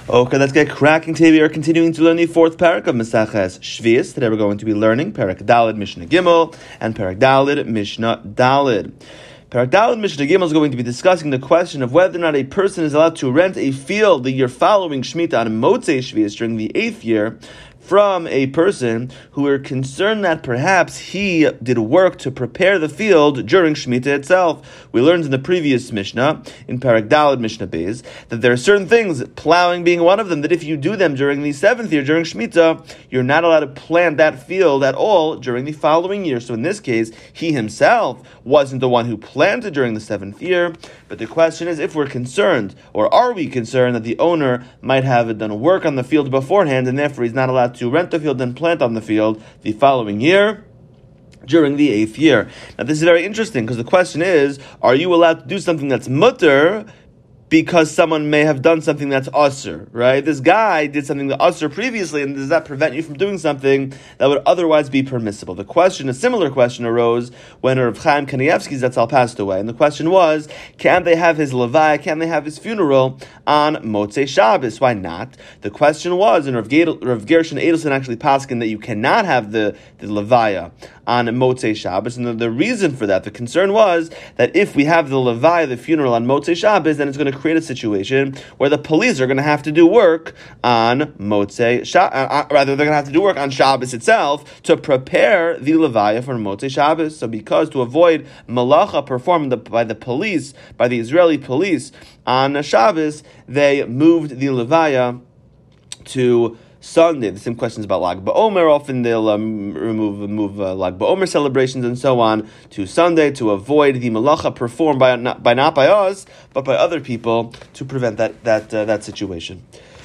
Okay, let's get cracking today. We are continuing to learn the fourth parak of Maseches Shvius. Today we're going to be learning Parak Daled Mishnah Gimel and Parak Daled Mishnah Daled. Parak Daled Mishnah Gimel is going to be discussing the question of whether or not a person is allowed to rent a field the year following Shemitah on Motzei Shvius during the 8th year from a person who are concerned that perhaps he did work to prepare the field during Shemitah itself. We learned in the previous Mishnah, in Parak Daled Mishnah Beis, that there are certain things, plowing being one of them, that if you do them during the 7th year, during Shemitah, you're not allowed to plant that field at all during the following year. So in this case, he himself wasn't the one who planted during the 7th year, but the question is if we're concerned, or are we concerned that the owner might have done work on the field beforehand and therefore he's not allowed to rent the field and plant on the field the following year during the 8th year. Now this is very interesting because the question is, are you allowed to do something that's mutter because someone may have done something that's usr, right? This guy did something that's usr previously, and does that prevent you from doing something that would otherwise be permissible? The question, a similar question arose when Rav Chaim Kanievsky Zatzal passed away, and the question was, can they have his levaya, can they have his funeral on Motzei Shabbos? Why not? The question was, and Rav Gershon Edelson actually paskin that you cannot have the levaya on Motzei Shabbos, and the reason for that, the concern was that if we have the levaya, the funeral on Motzei Shabbos, then it's going to create a situation where the police are going to have to do work on Motzei Shabbos, rather they're going to have to do work on Shabbos itself to prepare the levaya for Motzei Shabbos. So because to avoid malacha performed by the police, by the Israeli police on Shabbos, they moved the levaya to Sunday. The same questions about Lag BaOmer. Often they'll move Lag BaOmer celebrations and so on to Sunday to avoid the malacha performed not by us, but by other people to prevent that situation.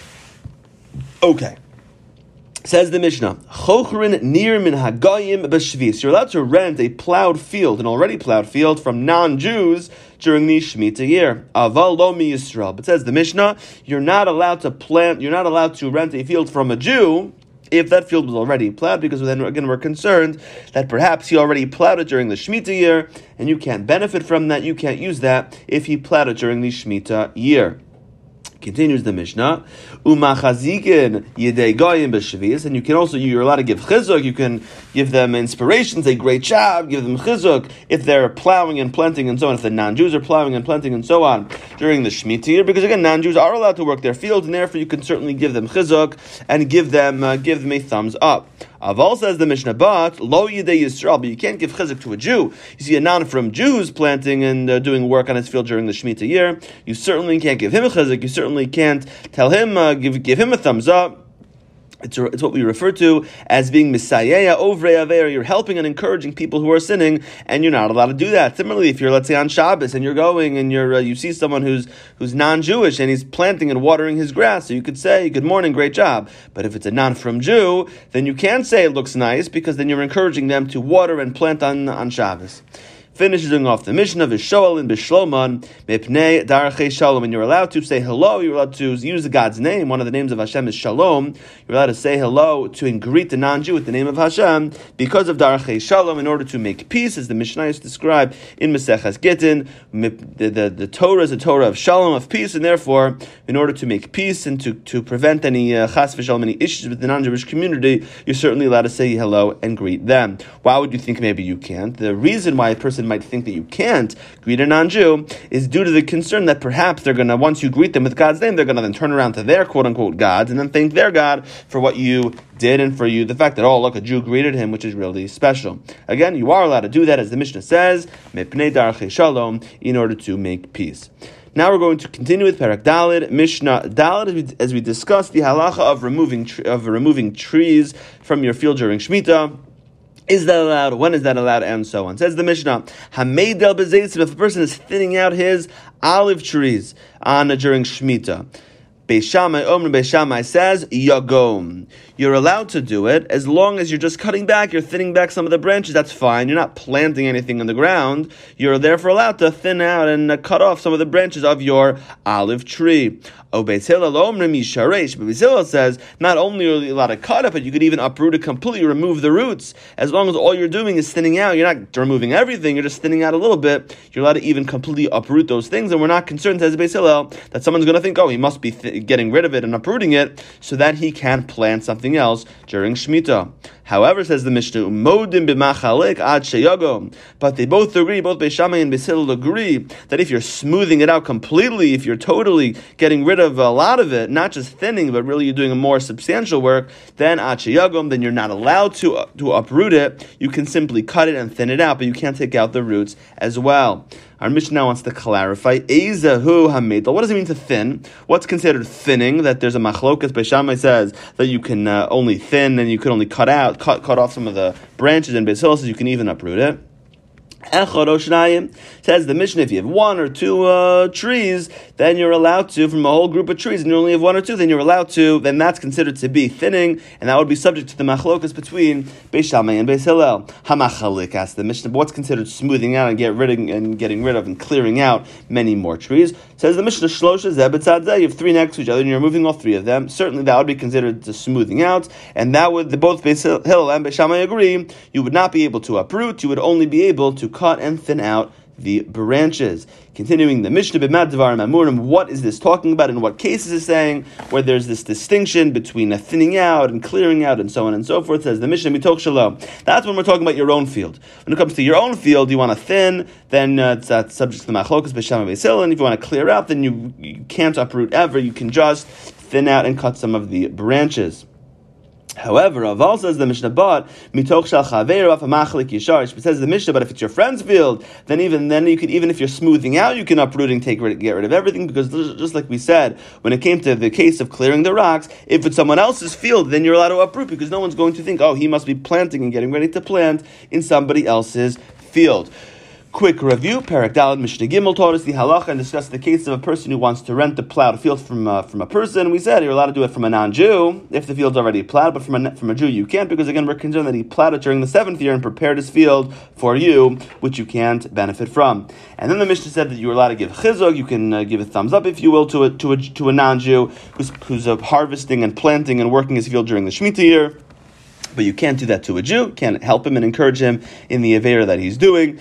Okay. Says the Mishnah, Chochrin nir min hagayim b'shvis. You're allowed to rent a plowed field, an already plowed field, from non-Jews during the Shemitah year. Aval lo mi Yisrael. But says the Mishnah, you're not allowed to rent a field from a Jew if that field was already plowed, because then again we're concerned that perhaps he already plowed it during the Shemitah year, and you can't benefit from that, you can't use that if he plowed it during the Shemitah year. Continues the Mishnah, Umachazikin yedei goyim b'shvius, and you're allowed to give chizuk. You can give them inspiration, say great job, give them chizuk if they're plowing and planting and so on. If the non-Jews are plowing and planting and so on during the Shemitah year, because again non-Jews are allowed to work their fields, and therefore you can certainly give them chizuk and give them a thumbs up. Aval, says the Mishnah, but lo yedei Yisrael, but you can't give chizuk to a Jew. You see a non from Jews planting and doing work on his field during the Shemitah year. You certainly can't give him a chizuk. You certainly can't tell him, give him a thumbs up. It's what we refer to as being misayeya ovrei aver. You're helping and encouraging people who are sinning, and you're not allowed to do that. Similarly, if you're, let's say, on Shabbos and you're going and you see someone who's non-Jewish and he's planting and watering his grass, so you could say, "Good morning, great job." But if it's a non-from Jew, then you can't say it looks nice, because then you're encouraging them to water and plant on Shabbos. Finishing off the Mishnah, V'shoel in Bishloman, Mepnei Darachei Shalom. And you're allowed to say hello, you're allowed to use God's name. One of the names of Hashem is Shalom. You're allowed to say hello to and greet the non-Jew with the name of Hashem because of Darachei Shalom, in order to make peace, as the Mishnah is described in Maseches Gittin. The Torah is a Torah of Shalom, of peace, and therefore, in order to make peace and to prevent any chas v'shalom, any issues with the non-Jewish community, you're certainly allowed to say hello and greet them. Why would you think maybe you can't? The reason why a person might think that you can't greet a non-Jew is due to the concern that perhaps they're going to, once you greet them with God's name, they're going to then turn around to their quote-unquote gods and then thank their God for what you did and for you, the fact that, oh, look, a Jew greeted him, which is really special. Again, you are allowed to do that, as the Mishnah says, mepnei darachei shalom, in order to make peace. Now we're going to continue with Parak Daled, Mishnah Daled, as we discuss the halacha of removing trees from your field during Shemitah. Is that allowed? When is that allowed? And so on. Says the Mishnah, Hameid del Bezeitzim, if a person is thinning out his olive trees during Shemitah, Beis Shammai says, Yagom. You're allowed to do it as long as you're just cutting back, you're thinning back some of the branches, that's fine. You're not planting anything in the ground. You're therefore allowed to thin out and cut off some of the branches of your olive tree. But Beis Hillel says, not only are you allowed to cut it, but you could even uproot it completely, remove the roots. As long as all you're doing is thinning out, you're not removing everything, you're just thinning out a little bit, you're allowed to even completely uproot those things, and we're not concerned, says Beis Hillel, that someone's going to think, oh, he must be getting rid of it and uprooting it so that he can plant something else during Shemitah. However, says the Mishnah, Umodim b'machalik ad sheyagom. But they both agree, both Beis Shammai and Beis Hillel agree that if you're smoothing it out completely, if you're totally getting rid of a lot of it, not just thinning, but really you're doing a more substantial work, then ad sheyagom, then you're not allowed to uproot it. You can simply cut it and thin it out, but you can't take out the roots as well. Our Mishnah now wants to clarify, Eizahu hamedal. What does it mean to thin? What's considered thinning? That there's a machlokas. Beis Shammai says that you can only thin and you can only cut off some of the branches, and Beis Hillel says you can even uproot it. Echad o shnayim, says the Mishnah, if you have one or two trees, then you're allowed to, from a whole group of trees, and you only have one or two, then you're allowed to, then that's considered to be thinning, and that would be subject to the machlokas between Beis Shammai and Beis Hillel. Hamachalik, asks the Mishnah, what's considered smoothing out and getting rid of and clearing out many more trees? Says the Mishnah, Shlosha zeh b'tzad zeh, you have three next to each other, and you're removing all three of them. Certainly that would be considered to smoothing out, and that would, both Beis Hillel and Beis Shammai agree, you would not be able to uproot, you would only be able to cut and thin out the branches. Continuing the Mishnah, b'mad devarim amurim, what is this talking about? In what cases is saying where there's this distinction between a thinning out and clearing out and so on and so forth? Says the Mishnah, mitoch shalom. That's when we're talking about your own field. When it comes to your own field, you want to thin, then that's subject to the machlokas Beis Shammai Beis Hillel. And if you want to clear out, then you can't uproot ever. You can just thin out and cut some of the branches. However, Aval says the Mishnah, but mitoch shal chaver af machlik yishar. It says the Mishnah, but if it's your friend's field, then you could, even if you're smoothing out, you can uproot and get rid of everything, because just like we said, when it came to the case of clearing the rocks, if it's someone else's field, then you're allowed to uproot, because no one's going to think, oh, he must be planting and getting ready to plant in somebody else's field. Quick review, Perek Daled Mishnah Gimel taught us the halacha and discussed the case of a person who wants to rent a plowed field from a person. We said you're allowed to do it from a non-Jew if the field's already plowed, but from a Jew you can't, because again we're concerned that he plowed it during the 7th year and prepared his field for you, which you can't benefit from. And then the Mishnah said that you're allowed to give chizuk, you can give a thumbs up, if you will, to a non-Jew who's harvesting and planting and working his field during the Shemitah year. But you can't do that to a Jew, can't help him and encourage him in the avera that he's doing.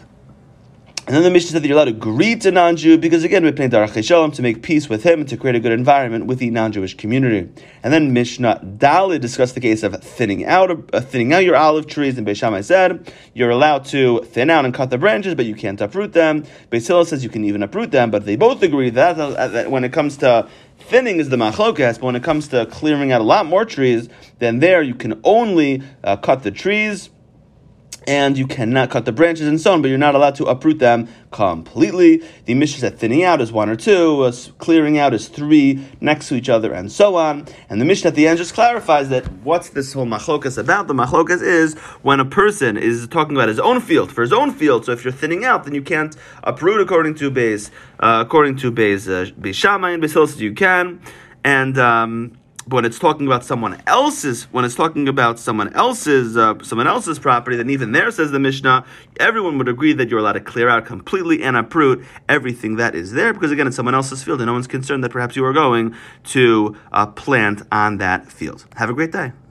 And then the Mishnah said that you're allowed to greet a non-Jew, because again, we play Darachei Shalom, to make peace with him and to create a good environment with the non-Jewish community. And then Mishnah Daled discussed the case of thinning out your olive trees, and Beis Shammai said you're allowed to thin out and cut the branches, but you can't uproot them. Beis Hillel says you can even uproot them, but they both agree that when it comes to thinning is the machlokas, but when it comes to clearing out a lot more trees, then there you can only cut the trees, and you cannot cut the branches and so on, but you're not allowed to uproot them completely. The Mishnah said thinning out is 1 or 2, clearing out is 3 next to each other, and so on. And the Mishnah at the end just clarifies that what's this whole machlokas about? The machlokas is when a person is talking about his own field, for his own field. So if you're thinning out, then you can't uproot according to Beis Shammai and Beis Hillel says you can, and but when it's talking about someone else's property, then even there, says the Mishnah, everyone would agree that you're allowed to clear out completely and uproot everything that is there, because again, it's someone else's field, and no one's concerned that perhaps you are going to plant on that field. Have a great day.